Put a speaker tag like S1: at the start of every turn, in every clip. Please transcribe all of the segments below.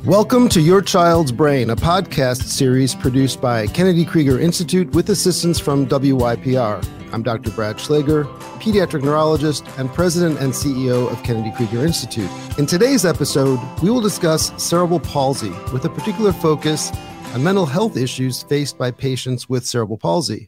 S1: Welcome to Your Child's Brain, a podcast series produced by Kennedy Krieger Institute with assistance from WYPR. I'm Dr. Brad Schlager, pediatric neurologist and president and CEO of Kennedy Krieger Institute. In today's episode, we will discuss cerebral palsy with a particular focus on mental health issues faced by patients with cerebral palsy.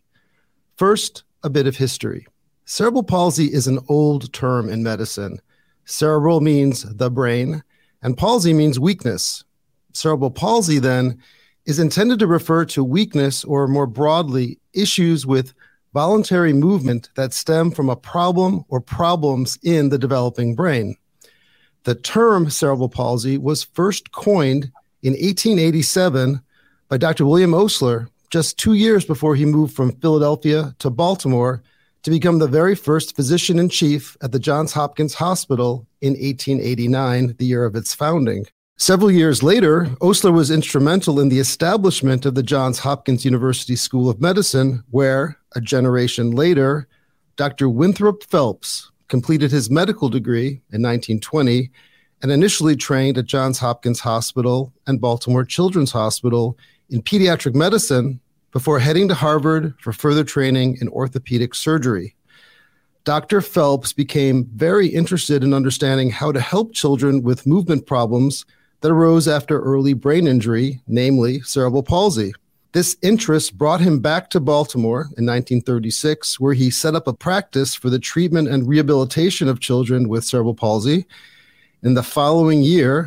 S1: First, a bit of history. Cerebral palsy is an old term in medicine. Cerebral means the brain, and palsy means weakness. Cerebral palsy, then, is intended to refer to weakness or, more broadly, issues with voluntary movement that stem from a problem or problems in the developing brain. The term cerebral palsy was first coined in 1887 by Dr. William Osler, just 2 years before he moved from Philadelphia to Baltimore to become the very first physician-in-chief at the Johns Hopkins Hospital in 1889, the year of its founding. Several years later, Osler was instrumental in the establishment of the Johns Hopkins University School of Medicine, where, a generation later, Dr. Winthrop Phelps completed his medical degree in 1920 and initially trained at Johns Hopkins Hospital and Baltimore Children's Hospital in pediatric medicine before heading to Harvard for further training in orthopedic surgery. Dr. Phelps became very interested in understanding how to help children with movement problems that arose after early brain injury, namely cerebral palsy. This interest brought him back to Baltimore in 1936, where he set up a practice for the treatment and rehabilitation of children with cerebral palsy. In the following year,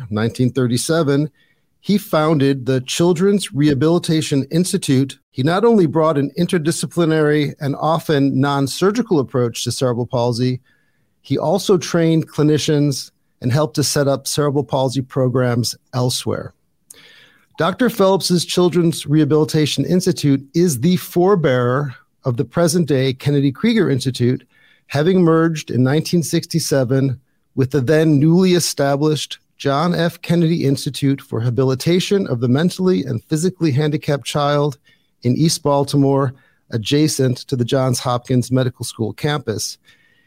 S1: 1937, he founded the Children's Rehabilitation Institute. He not only brought an interdisciplinary and often non-surgical approach to cerebral palsy, he also trained clinicians and helped to set up cerebral palsy programs elsewhere. Dr. Phelps's Children's Rehabilitation Institute is the forebearer of the present-day Kennedy Krieger Institute, having merged in 1967 with the then newly established John F. Kennedy Institute for Habilitation of the Mentally and Physically Handicapped Child in East Baltimore, adjacent to the Johns Hopkins Medical School campus.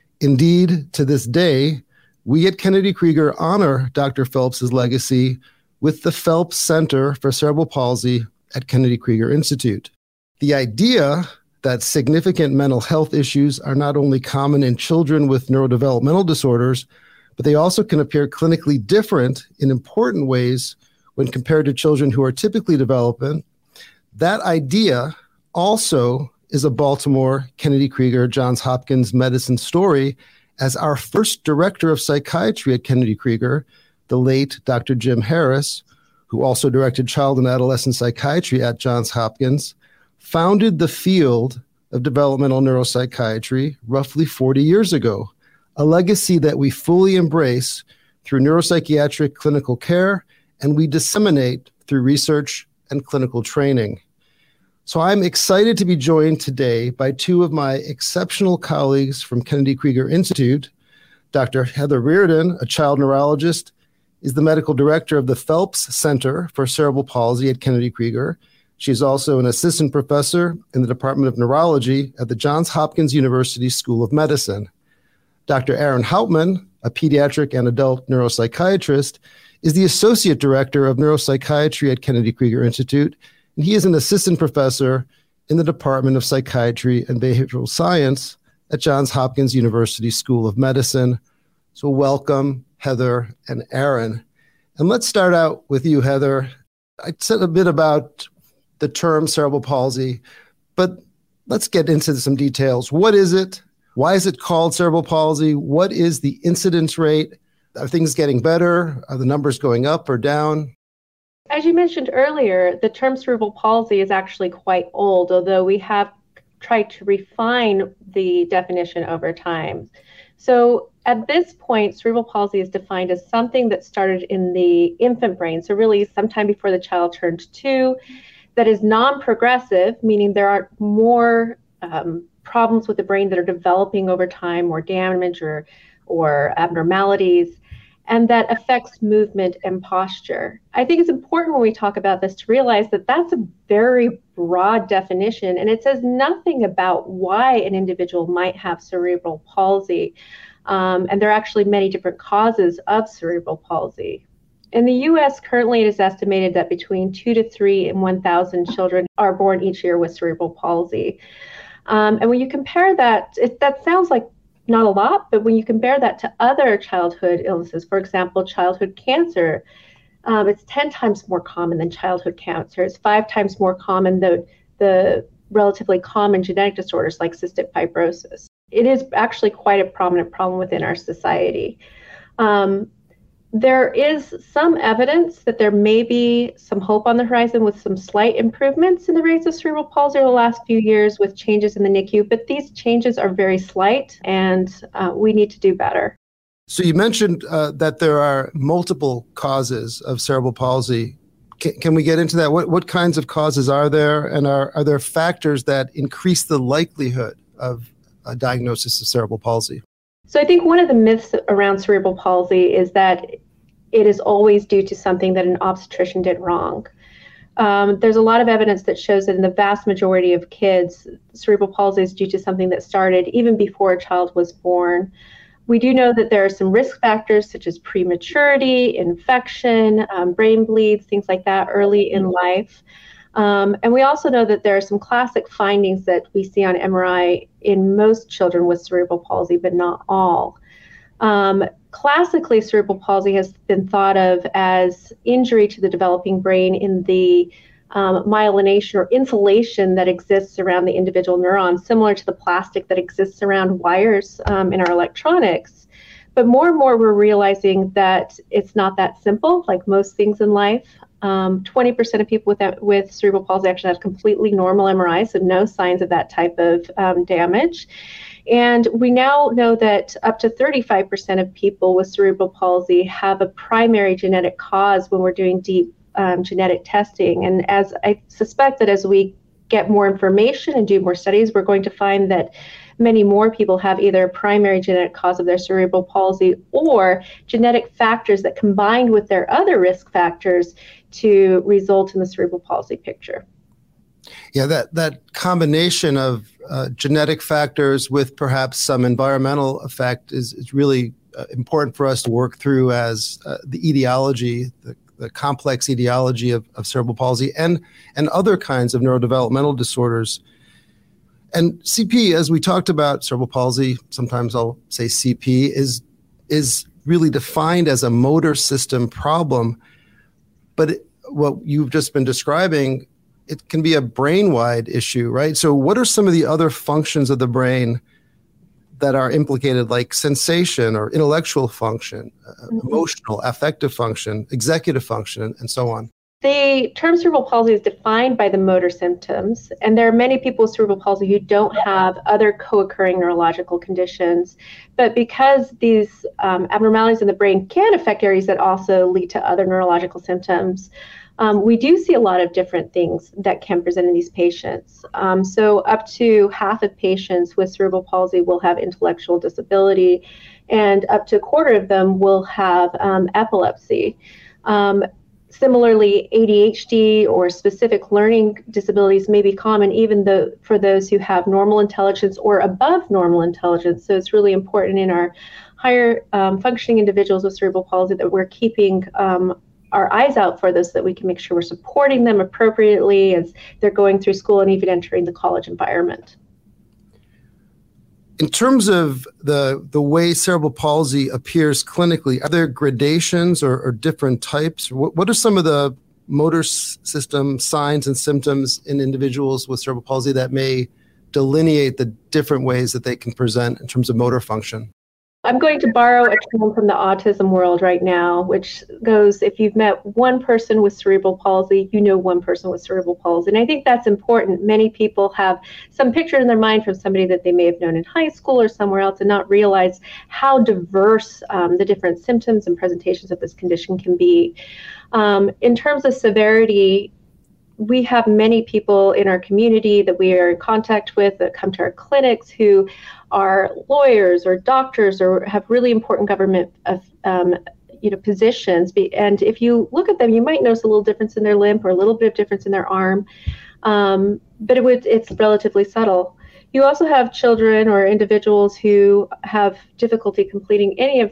S1: Indeed, to this day, we at Kennedy Krieger honor Dr. Phelps's legacy with the Phelps Center for Cerebral Palsy at Kennedy Krieger Institute. The idea that significant mental health issues are not only common in children with neurodevelopmental disorders, but they also can appear clinically different in important ways when compared to children who are typically developing. That idea also is a Baltimore Kennedy Krieger Johns Hopkins medicine story, as our first director of psychiatry at Kennedy Krieger, the late Dr. Jim Harris, who also directed child and adolescent psychiatry at Johns Hopkins, founded the field of developmental neuropsychiatry roughly 40 years ago, a legacy that we fully embrace through neuropsychiatric clinical care and we disseminate through research and clinical training. So I'm excited to be joined today by two of my exceptional colleagues from Kennedy Krieger Institute. Dr. Heather Reardon, a child neurologist, is the medical director of the Phelps Center for Cerebral Palsy at Kennedy Krieger. She's also an assistant professor in the Department of Neurology at the Johns Hopkins University School of Medicine. Dr. Aaron Hauptman, a pediatric and adult neuropsychiatrist, is the associate director of neuropsychiatry at Kennedy Krieger Institute, and he is an assistant professor in the Department of Psychiatry and Behavioral Science at Johns Hopkins University School of Medicine. So welcome, Heather and Aaron. And let's start out with you, Heather. I said a bit about the term cerebral palsy, but let's get into some details. What is it? Why is it called cerebral palsy? What is the incidence rate? Are things getting better? Are the numbers going up or down?
S2: As you mentioned earlier, the term cerebral palsy is actually quite old, although we have tried to refine the definition over time. So at this point, cerebral palsy is defined as something that started in the infant brain, so really sometime before the child turned 2, that is non-progressive, meaning there are more problems with the brain that are developing over time, more damage or abnormalities, and that affects movement and posture. I think it's important when we talk about this to realize that that's a very broad definition, and it says nothing about why an individual might have cerebral palsy. And there are actually many different causes of cerebral palsy. In the U.S., currently it is estimated that between 2 to 3 in 1,000 children are born each year with cerebral palsy. And when you compare that, that sounds like not a lot, but when you compare that to other childhood illnesses, for example, childhood cancer, it's 10 times more common than childhood cancer. It's 5 times more common than the relatively common genetic disorders like cystic fibrosis. It is actually quite a prominent problem within our society. There is some evidence that there may be some hope on the horizon with some slight improvements in the rates of cerebral palsy over the last few years with changes in the NICU, but these changes are very slight and we need to do better.
S1: So you mentioned that there are multiple causes of cerebral palsy. Can we get into that? What kinds of causes are there, and are there factors that increase the likelihood of a diagnosis of cerebral palsy?
S2: So I think one of the myths around cerebral palsy is that it is always due to something that an obstetrician did wrong. There's a lot of evidence that shows that in the vast majority of kids, cerebral palsy is due to something that started even before a child was born. We do know that there are some risk factors such as prematurity, infection, brain bleeds, things like that early in life. And we also know that there are some classic findings that we see on MRI in most children with cerebral palsy, but not all. Classically, cerebral palsy has been thought of as injury to the developing brain in the myelination or insulation that exists around the individual neurons, similar to the plastic that exists around wires in our electronics. But more and more, we're realizing that it's not that simple, like most things in life. 20% of people with cerebral palsy actually have completely normal MRI, so no signs of that type of damage. And we now know that up to 35% of people with cerebral palsy have a primary genetic cause when we're doing deep genetic testing. And as I suspect that as we get more information and do more studies, we're going to find that many more people have either a primary genetic cause of their cerebral palsy or genetic factors that combined with their other risk factors to result in the cerebral palsy picture.
S1: Yeah, that combination of genetic factors with perhaps some environmental effect is really important for us to work through as the etiology, the complex etiology of cerebral palsy and other kinds of neurodevelopmental disorders. And CP, as we talked about cerebral palsy, sometimes I'll say CP, is really defined as a motor system problem. But what you've just been describing, it can be a brain-wide issue, right? So what are some of the other functions of the brain that are implicated, like sensation or intellectual function, emotional, affective function, executive function, and so on?
S2: The term cerebral palsy is defined by the motor symptoms, and there are many people with cerebral palsy who don't have other co-occurring neurological conditions. But because these abnormalities in the brain can affect areas that also lead to other neurological symptoms, we do see a lot of different things that can present in these patients. So up to half of patients with cerebral palsy will have intellectual disability, and up to a quarter of them will have epilepsy. Similarly, ADHD or specific learning disabilities may be common even though for those who have normal intelligence or above normal intelligence. So it's really important in our higher functioning individuals with cerebral palsy that we're keeping our eyes out for this, so that we can make sure we're supporting them appropriately as they're going through school and even entering the college environment.
S1: In terms of the way cerebral palsy appears clinically, are there gradations or different types? What are some of the motor system signs and symptoms in individuals with cerebral palsy that may delineate the different ways that they can present in terms of motor function?
S2: I'm going to borrow a term from the autism world right now, which goes, if you've met one person with cerebral palsy, you know one person with cerebral palsy. And I think that's important. Many people have some picture in their mind from somebody that they may have known in high school or somewhere else and not realize how diverse the different symptoms and presentations of this condition can be. In terms of severity, we have many people in our community that we are in contact with that come to our clinics who are lawyers or doctors or have really important government positions. And if you look at them, you might notice a little difference in their limb or a little bit of difference in their arm, but it's relatively subtle. You also have children or individuals who have difficulty completing any of their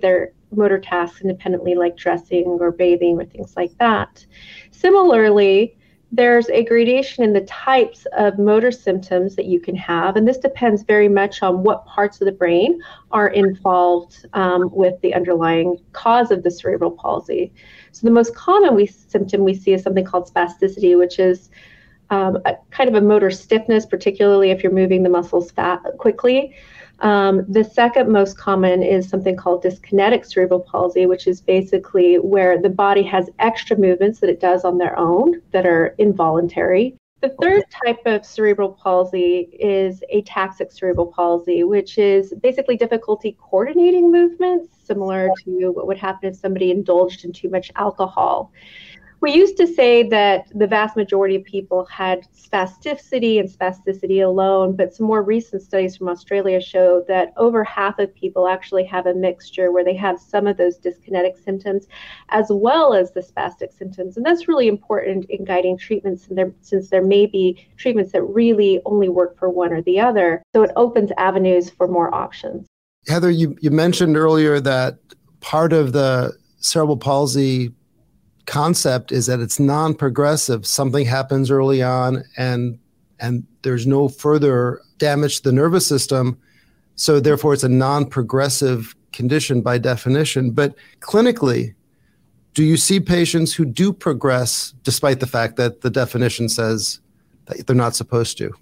S2: motor tasks independently, like dressing or bathing or things like that. Similarly, there's a gradation in the types of motor symptoms that you can have, and this depends very much on what parts of the brain are involved with the underlying cause of the cerebral palsy. So the most common symptom we see is something called spasticity, which is a kind of a motor stiffness, particularly if you're moving the muscles quickly. The second most common is something called dyskinetic cerebral palsy, which is basically where the body has extra movements that it does on their own that are involuntary. The third type of cerebral palsy is ataxic cerebral palsy, which is basically difficulty coordinating movements, similar to what would happen if somebody indulged in too much alcohol. We used to say that the vast majority of people had spasticity and spasticity alone, but some more recent studies from Australia show that over half of people actually have a mixture where they have some of those dyskinetic symptoms as well as the spastic symptoms. And that's really important in guiding treatments, since there may be treatments that really only work for one or the other. So it opens avenues for more options.
S1: Heather, you mentioned earlier that part of the cerebral palsy concept is that it's non-progressive. Something happens early on and there's no further damage to the nervous system. So therefore it's a non-progressive condition by definition. But clinically, do you see patients who do progress despite the fact that the definition says that they're not supposed to?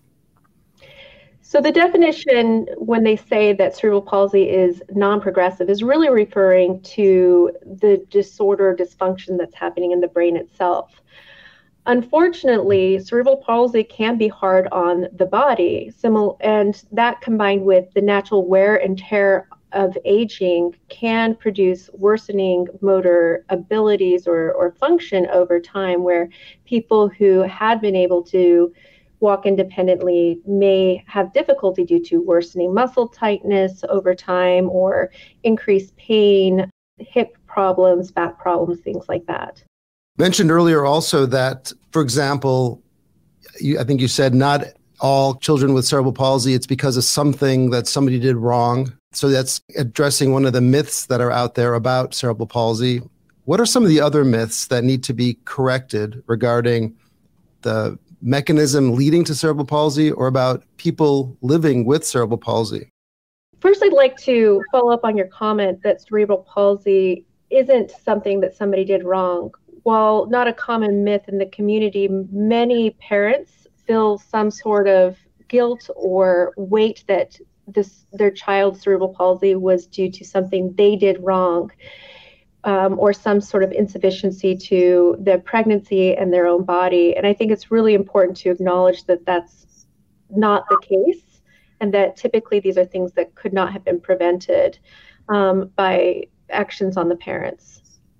S2: So the definition, when they say that cerebral palsy is non-progressive, is really referring to the disorder, dysfunction that's happening in the brain itself. Unfortunately, cerebral palsy can be hard on the body, and that combined with the natural wear and tear of aging can produce worsening motor abilities or function over time, where people who had been able to walk independently may have difficulty due to worsening muscle tightness over time or increased pain, hip problems, back problems, things like that.
S1: Mentioned earlier also that, for example, I think you said not all children with cerebral palsy, it's because of something that somebody did wrong. So that's addressing one of the myths that are out there about cerebral palsy. What are some of the other myths that need to be corrected regarding the mechanism leading to cerebral palsy or about people living with cerebral palsy?
S2: First, I'd like to follow up on your comment that cerebral palsy isn't something that somebody did wrong. While not a common myth in the community, many parents feel some sort of guilt or weight that their child's cerebral palsy was due to something they did wrong. Or some sort of insufficiency to the pregnancy and their own body. And I think it's really important to acknowledge that that's not the case, and that typically these are things that could not have been prevented by actions on the parents.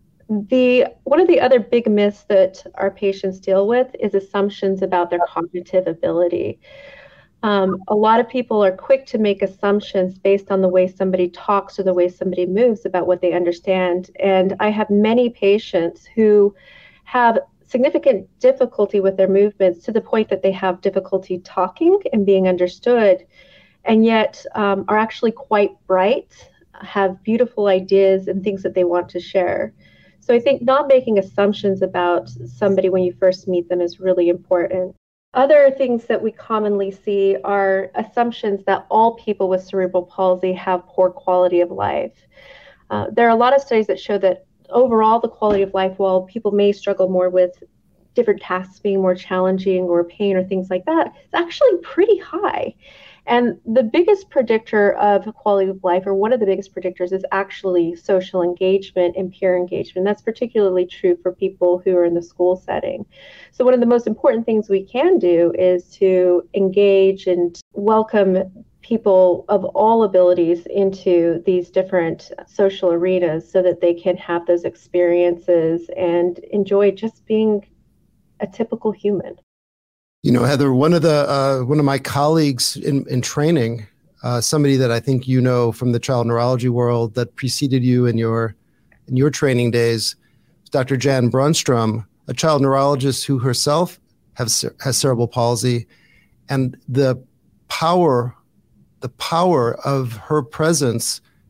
S2: One of the other big myths that our patients deal with is assumptions about their cognitive ability. A lot of people are quick to make assumptions based on the way somebody talks or the way somebody moves about what they understand. And I have many patients who have significant difficulty with their movements to the point that they have difficulty talking and being understood, and yet are actually quite bright, have beautiful ideas and things that they want to share. So I think not making assumptions about somebody when you first meet them is really important. Other things that we commonly see are assumptions that all people with cerebral palsy have poor quality of life. There are a lot of studies that show that overall the quality of life, while people may struggle more with different tasks being more challenging or pain or things like that, it's actually pretty high. And the biggest predictor of quality of life, or one of the biggest predictors, is actually social engagement and peer engagement. That's particularly true for people who are in the school setting. So one of the most important things we can do is to engage and welcome people of all abilities into these different social arenas so that they can have those experiences and enjoy just being a typical human.
S1: You know, Heather, one of my colleagues in training, somebody that I think you know from the child neurology world that preceded you in your training days, Dr. Jan Brunstrom, a child neurologist who herself has cerebral palsy, and the power of her presence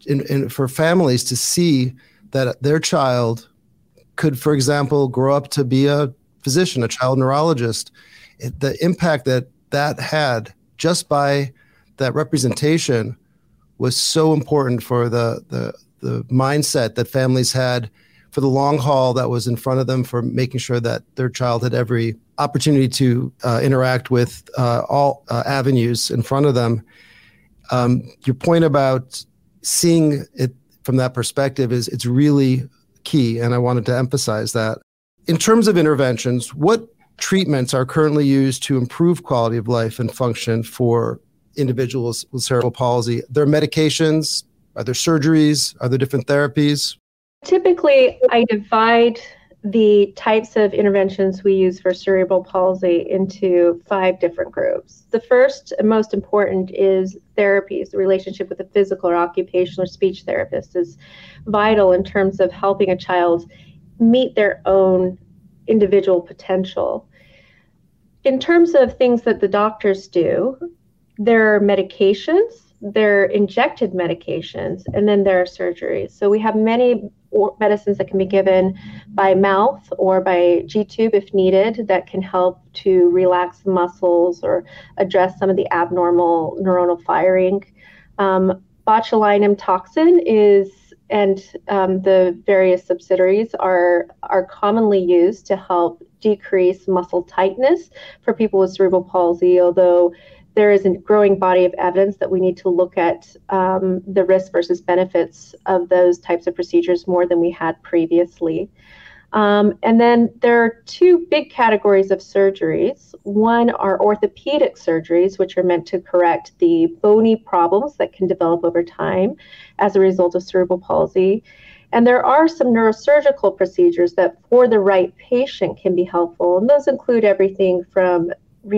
S1: for families to see that their child could, for example, grow up to be a physician, a child neurologist. The impact that had just by that representation was so important for the mindset that families had for the long haul that was in front of them, for making sure that their child had every opportunity to interact with all avenues in front of them. Your point about seeing it from that perspective it's really key, and I wanted to emphasize that. In terms of interventions, what treatments are currently used to improve quality of life and function for individuals with cerebral palsy? There are medications, are there surgeries, are there different therapies?
S2: Typically, I divide the types of interventions we use for cerebral palsy into 5 different groups. The first and most important is therapies. The relationship with a physical or occupational or speech therapist is vital in terms of helping a child meet their own individual potential. In terms of things that the doctors do, there are medications, there are injected medications, and then there are surgeries. So we have many medicines that can be given by mouth or by G-tube if needed that can help to relax the muscles or address some of the abnormal neuronal firing. Botulinum toxin and the various subsidiaries are commonly used to help decrease muscle tightness for people with cerebral palsy, although there is a growing body of evidence that we need to look at the risks versus benefits of those types of procedures more than we had previously. And then there are 2 big categories of surgeries. One are orthopedic surgeries, which are meant to correct the bony problems that can develop over time as a result of cerebral palsy. And there are some neurosurgical procedures that for the right patient can be helpful. And those include everything from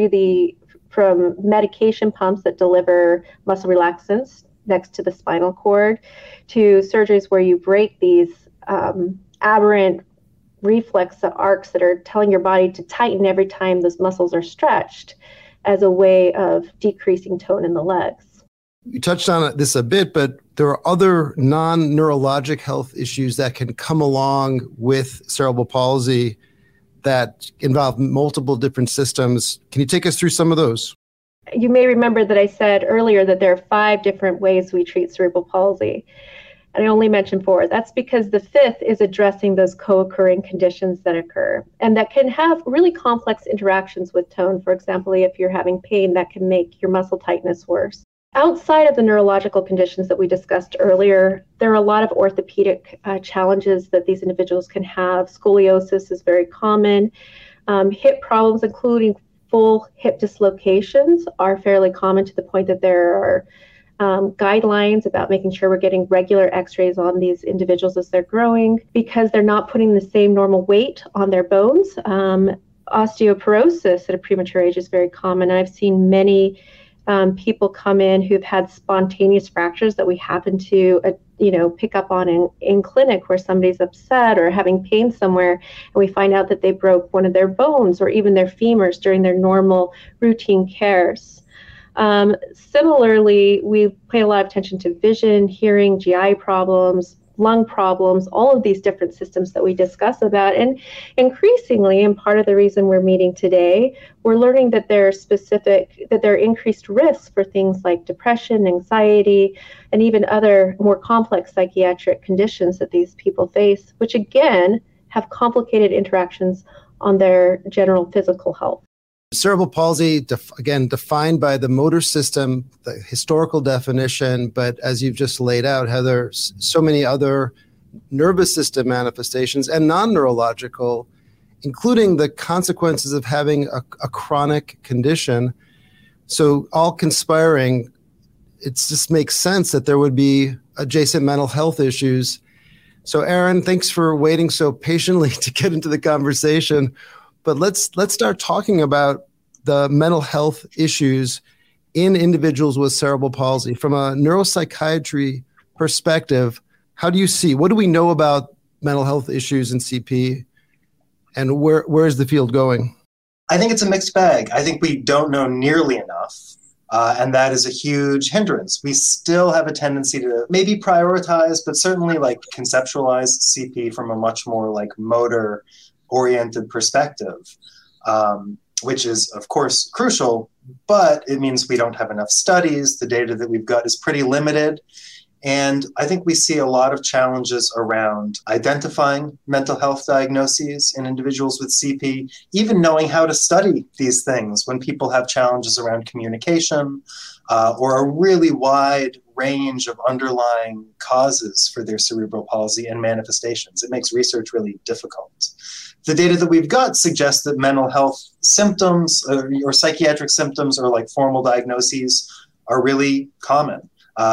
S2: medication pumps that deliver muscle relaxants next to the spinal cord to surgeries where you break these aberrant reflex arcs that are telling your body to tighten every time those muscles are stretched as a way of decreasing tone in the legs.
S1: You touched on this a bit, but there are other non-neurologic health issues that can come along with cerebral palsy that involve multiple different systems. Can you take us through some of those?
S2: You may remember that I said earlier that there are 5 different ways we treat cerebral palsy, and I only mentioned 4. That's because the 5th is addressing those co-occurring conditions that occur and that can have really complex interactions with tone. For example, if you're having pain, that can make your muscle tightness worse. Outside of the neurological conditions that we discussed earlier, there are a lot of orthopedic challenges that these individuals can have. Scoliosis is very common. Hip problems, including full hip dislocations, are fairly common to the point that there are guidelines about making sure we're getting regular x-rays on these individuals as they're growing because they're not putting the same normal weight on their bones. Osteoporosis at a premature age is very common. I've seen many people come in who've had spontaneous fractures that we happen to pick up on in clinic where somebody's upset or having pain somewhere, and we find out that they broke one of their bones or even their femurs during their normal routine cares. Similarly, we pay a lot of attention to vision, hearing, GI problems, lung problems, all of these different systems that we discuss about. And increasingly, and part of the reason we're meeting today, we're learning that there are increased risks for things like depression, anxiety, and even other more complex psychiatric conditions that these people face, which again have complicated interactions on their general physical health.
S1: Cerebral palsy, again, defined by the motor system, the historical definition, but as you've just laid out, Heather, so many other nervous system manifestations and non-neurological, including the consequences of having a chronic condition. So all conspiring, it just makes sense that there would be adjacent mental health issues. So Aaron, thanks for waiting so patiently to get into the conversation. But let's start talking about the mental health issues in individuals with cerebral palsy. From a neuropsychiatry perspective, what do we know about mental health issues in CP, and where is the field going?
S3: I think it's a mixed bag. I think we don't know nearly enough And that is a huge hindrance. We still have a tendency to maybe prioritize, but certainly like conceptualize CP from a much more like motor oriented perspective, which is of course crucial, but it means we don't have enough studies. The data that we've got is pretty limited. And I think we see a lot of challenges around identifying mental health diagnoses in individuals with CP, even knowing how to study these things when people have challenges around communication or a really wide range of underlying causes for their cerebral palsy and manifestations. It makes research really difficult. The data that we've got suggests that mental health symptoms or psychiatric symptoms or like formal diagnoses are really common.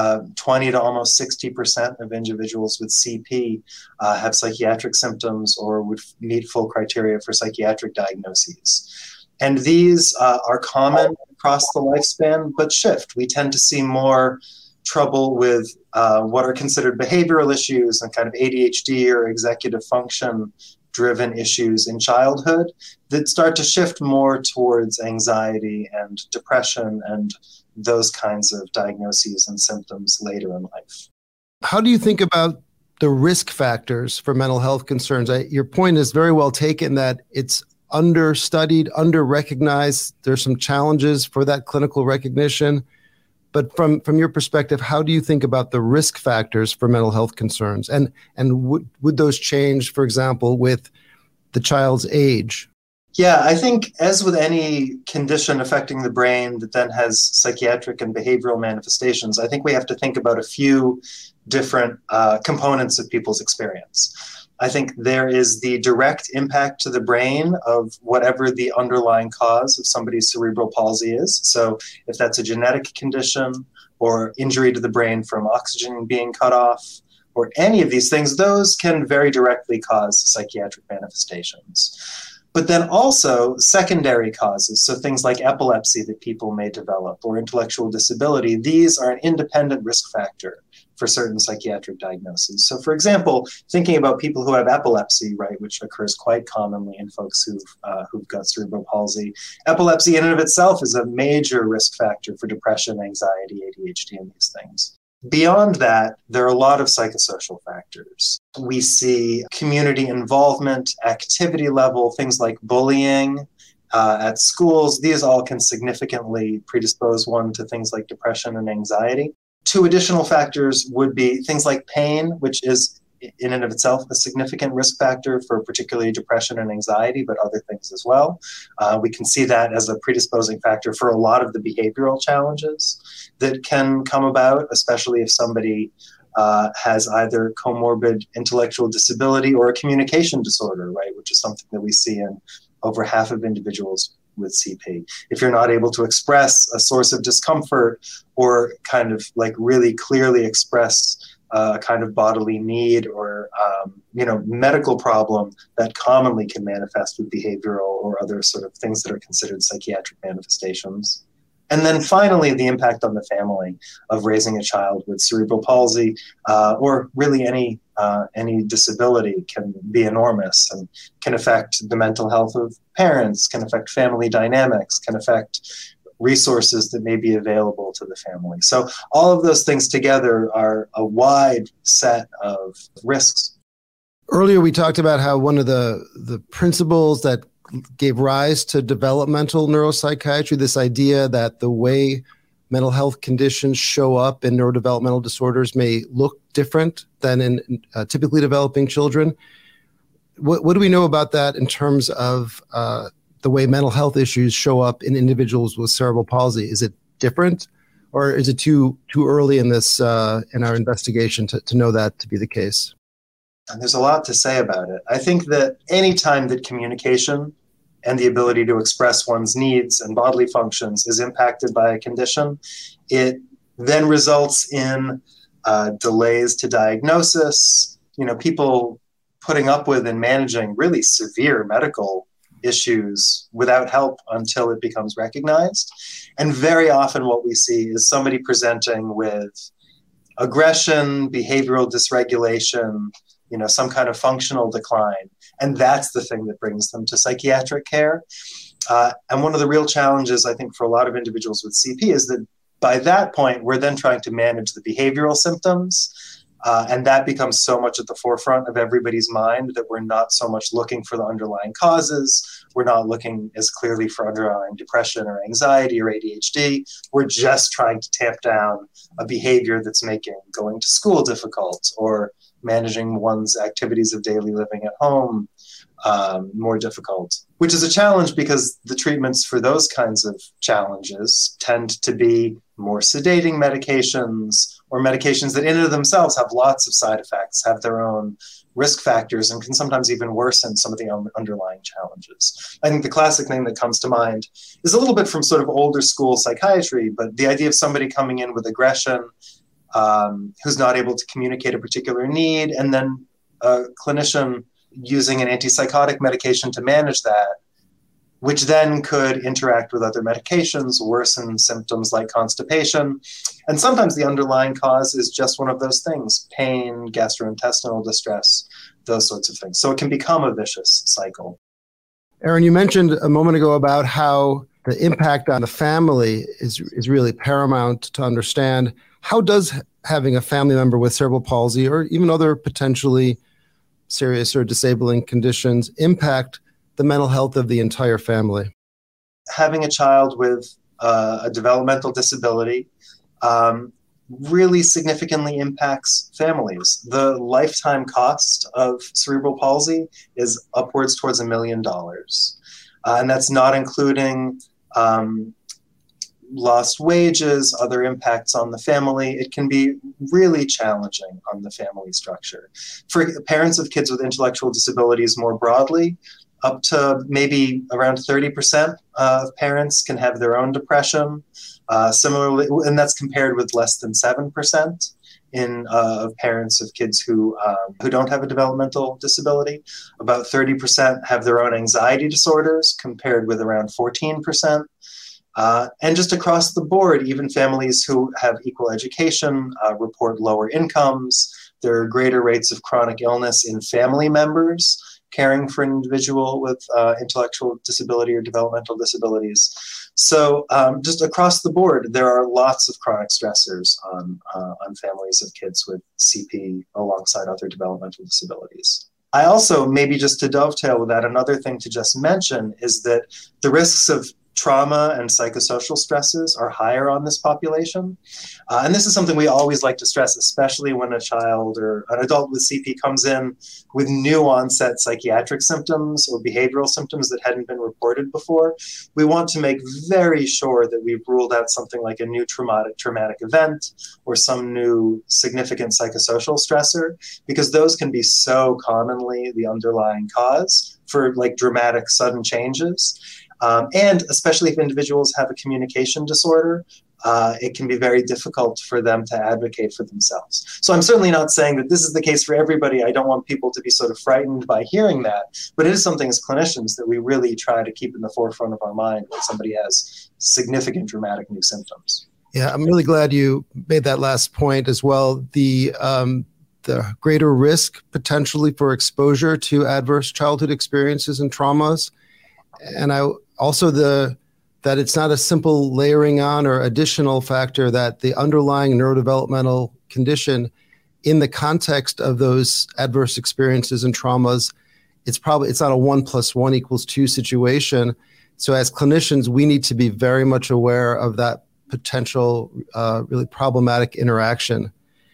S3: 20 to almost 60% of individuals with CP have psychiatric symptoms or would meet full criteria for psychiatric diagnoses. And these are common across the lifespan, but shift. We tend to see more trouble with what are considered behavioral issues and kind of ADHD or executive function driven issues in childhood that start to shift more towards anxiety and depression and those kinds of diagnoses and symptoms later in life.
S1: How do you think about the risk factors for mental health concerns? Your point is very well taken that it's understudied, under-recognized. There's some challenges for that clinical recognition. But from your perspective, how do you think about the risk factors for mental health concerns? And would those change, for example, with the child's age?
S3: Yeah, I think as with any condition affecting the brain that then has psychiatric and behavioral manifestations, I think we have to think about a few different components of people's experience. I think there is the direct impact to the brain of whatever the underlying cause of somebody's cerebral palsy is. So if that's a genetic condition or injury to the brain from oxygen being cut off or any of these things, those can very directly cause psychiatric manifestations. But then also secondary causes, so things like epilepsy that people may develop or intellectual disability, these are an independent risk factor for certain psychiatric diagnoses. So for example, thinking about people who have epilepsy, right, which occurs quite commonly in folks who've got cerebral palsy, epilepsy in and of itself is a major risk factor for depression, anxiety, ADHD, and these things. Beyond that, there are a lot of psychosocial factors. We see community involvement, activity level, things like bullying at schools. These all can significantly predispose one to things like depression and anxiety. Two additional factors would be things like pain, which is in and of itself a significant risk factor for particularly depression and anxiety, but other things as well. We can see that as a predisposing factor for a lot of the behavioral challenges that can come about, especially if somebody has either comorbid intellectual disability or a communication disorder, right, which is something that we see in over half of individuals with CP. If you're not able to express a source of discomfort or kind of like really clearly express a kind of bodily need or, medical problem that commonly can manifest with behavioral or other sort of things that are considered psychiatric manifestations. And then finally, the impact on the family of raising a child with cerebral palsy or really any disability can be enormous and can affect the mental health of parents, can affect family dynamics, can affect resources that may be available to the family. So all of those things together are a wide set of risks.
S1: Earlier, we talked about how one of the principles that gave rise to developmental neuropsychiatry, this idea that the way mental health conditions show up in neurodevelopmental disorders may look different than in typically developing children. What do we know about that in terms of the way mental health issues show up in individuals with cerebral palsy? Is it different, or is it too early in this in our investigation to know that to be the case?
S3: And there's a lot to say about it. I think that any time that communication and the ability to express one's needs and bodily functions is impacted by a condition, it then results in delays to diagnosis, people putting up with and managing really severe medical issues without help until it becomes recognized. And very often what we see is somebody presenting with aggression, behavioral dysregulation, some kind of functional decline. And that's the thing that brings them to psychiatric care. And one of the real challenges, I think, for a lot of individuals with CP is that by that point, we're then trying to manage the behavioral symptoms. And that becomes so much at the forefront of everybody's mind that we're not so much looking for the underlying causes. We're not looking as clearly for underlying depression or anxiety or ADHD. We're just trying to tamp down a behavior that's making going to school difficult or managing one's activities of daily living at home more difficult, which is a challenge because the treatments for those kinds of challenges tend to be more sedating medications or medications that in and of themselves have lots of side effects, have their own risk factors, and can sometimes even worsen some of the underlying challenges. I think the classic thing that comes to mind is a little bit from sort of older school psychiatry, but the idea of somebody coming in with aggression, who's not able to communicate a particular need, and then a clinician using an antipsychotic medication to manage that, which then could interact with other medications, worsen symptoms like constipation. And sometimes the underlying cause is just one of those things: pain, gastrointestinal distress, those sorts of things. So it can become a vicious cycle.
S1: Aaron, you mentioned a moment ago about how the impact on the family is really paramount to understand. How does having a family member with cerebral palsy or even other potentially serious or disabling conditions impact the mental health of the entire family?
S3: Having a child with a developmental disability really significantly impacts families. The lifetime cost of cerebral palsy is upwards towards $1 million. And that's not including lost wages, other impacts on the family. It can be really challenging on the family structure. For parents of kids with intellectual disabilities more broadly, up to maybe around 30% of parents can have their own depression. Similarly, and that's compared with less than 7% of parents of kids who don't have a developmental disability. About 30% have their own anxiety disorders, compared with around 14%. And just across the board, even families who have equal education report lower incomes. There are greater rates of chronic illness in family members caring for an individual with intellectual disability or developmental disabilities. So just across the board, there are lots of chronic stressors on families of kids with CP alongside other developmental disabilities. I also, maybe just to dovetail with that, another thing to just mention is that the risks of trauma and psychosocial stresses are higher on this population. And this is something we always like to stress, especially when a child or an adult with CP comes in with new onset psychiatric symptoms or behavioral symptoms that hadn't been reported before. We want to make very sure that we've ruled out something like a new traumatic event or some new significant psychosocial stressor, because those can be so commonly the underlying cause for like dramatic sudden changes. And especially if individuals have a communication disorder, it can be very difficult for them to advocate for themselves. So I'm certainly not saying that this is the case for everybody. I don't want people to be sort of frightened by hearing that, but it is something as clinicians that we really try to keep in the forefront of our mind when somebody has significant dramatic new symptoms.
S1: Yeah, I'm really glad you made that last point as well. The greater risk potentially for exposure to adverse childhood experiences and traumas. And also that it's not a simple layering on or additional factor, that the underlying neurodevelopmental condition in the context of those adverse experiences and traumas, it's not a 1 + 1 = 2 situation. So as clinicians, we need to be very much aware of that potential really problematic interaction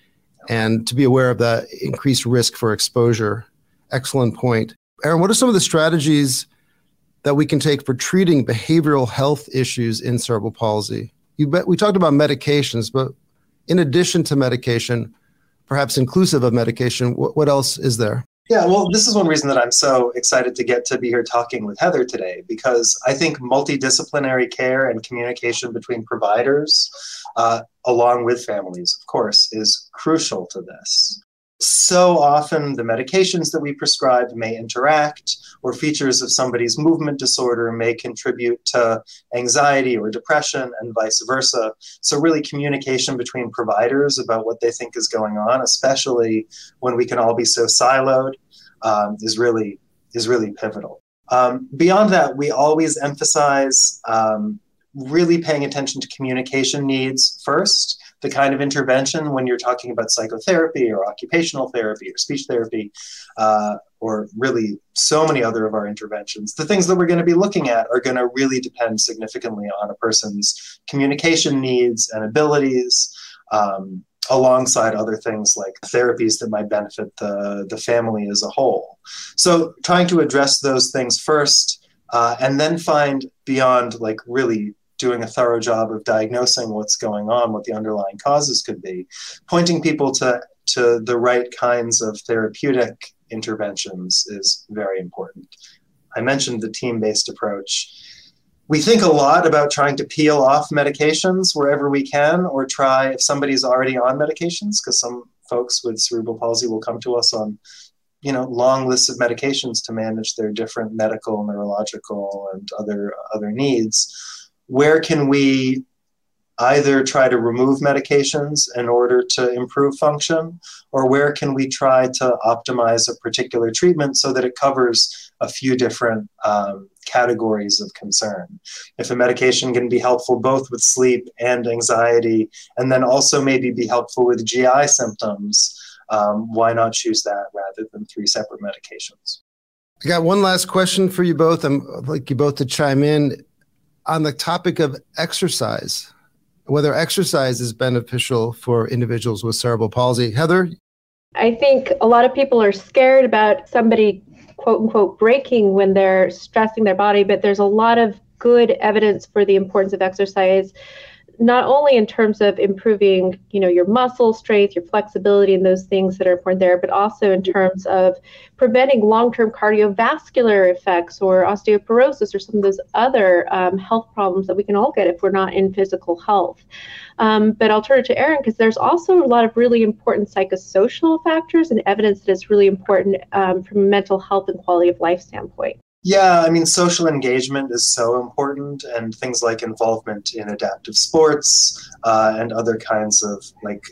S1: and to be aware of that increased risk for exposure. Excellent point. Aaron, what are some of the strategies that we can take for treating behavioral health issues in cerebral palsy? We talked about medications, but in addition to medication, perhaps inclusive of medication, what else is there?
S3: Yeah, well, this is one reason that I'm so excited to get to be here talking with Heather today, because I think multidisciplinary care and communication between providers, along with families, of course, is crucial to this. So often the medications that we prescribe may interact, or features of somebody's movement disorder may contribute to anxiety or depression and vice versa. So really communication between providers about what they think is going on, especially when we can all be so siloed, is really pivotal. Beyond that, we always emphasize really paying attention to communication needs first. The kind of intervention when you're talking about psychotherapy or occupational therapy or speech therapy, or really so many other of our interventions, the things that we're going to be looking at are going to really depend significantly on a person's communication needs and abilities, alongside other things like therapies that might benefit the family as a whole. So trying to address those things first, and then find beyond like really doing a thorough job of diagnosing what's going on, what the underlying causes could be, pointing people to the right kinds of therapeutic interventions is very important. I mentioned the team-based approach. We think a lot about trying to peel off medications wherever we can, or try if somebody's already on medications, because some folks with cerebral palsy will come to us on long lists of medications to manage their different medical, neurological, and other needs. Where can we either try to remove medications in order to improve function, or where can we try to optimize a particular treatment so that it covers a few different categories of concern? If a medication can be helpful both with sleep and anxiety, and then also maybe be helpful with GI symptoms, why not choose that rather than 3 separate medications?
S1: I got one last question for you both. I'd like you both to chime in on the topic of exercise, whether exercise is beneficial for individuals with cerebral palsy. Heather?
S2: I think a lot of people are scared about somebody, quote unquote, breaking when they're stressing their body, but there's a lot of good evidence for the importance of exercise, not only in terms of improving, your muscle strength, your flexibility, and those things that are important there, but also in terms of preventing long-term cardiovascular effects or osteoporosis or some of those other health problems that we can all get if we're not in physical health. But I'll turn it to Aaron, because there's also a lot of really important psychosocial factors and evidence that is really important from a mental health and quality of life standpoint.
S3: Yeah, social engagement is so important, and things like involvement in adaptive sports and other kinds of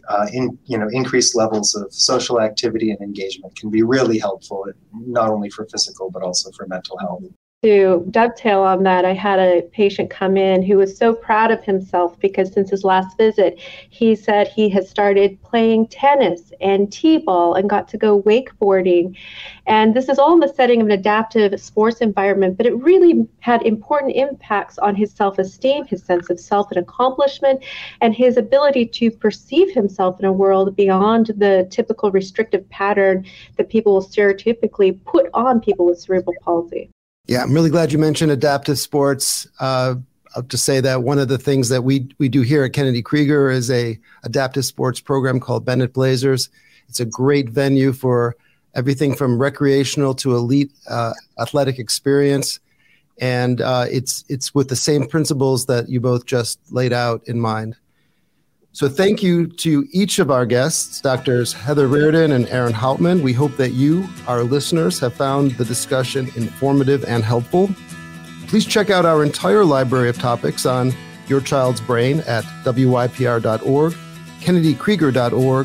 S3: increased levels of social activity and engagement can be really helpful, not only for physical but also for mental health.
S2: To dovetail on that, I had a patient come in who was so proud of himself because since his last visit, he said he has started playing tennis and t-ball and got to go wakeboarding. And this is all in the setting of an adaptive sports environment, but it really had important impacts on his self-esteem, his sense of self and accomplishment, and his ability to perceive himself in a world beyond the typical restrictive pattern that people will stereotypically put on people with cerebral palsy.
S1: Yeah, I'm really glad you mentioned adaptive sports. I'll just say that one of the things that we do here at Kennedy Krieger is a adaptive sports program called Bennett Blazers. It's a great venue for everything from recreational to elite athletic experience. And it's with the same principles that you both just laid out in mind. So thank you to each of our guests, Drs. Heather Reardon and Aaron Hauptman. We hope that you, our listeners, have found the discussion informative and helpful. Please check out our entire library of topics on Your Child's Brain at wypr.org, kennedykrieger.org,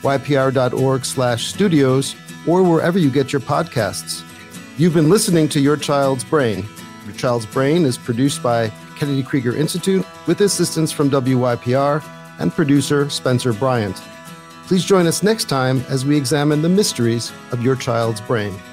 S1: ypr.org/studios, or wherever you get your podcasts. You've been listening to Your Child's Brain. Your Child's Brain is produced by Kennedy Krieger Institute with assistance from WYPR and producer Spencer Bryant. Please join us next time as we examine the mysteries of your child's brain.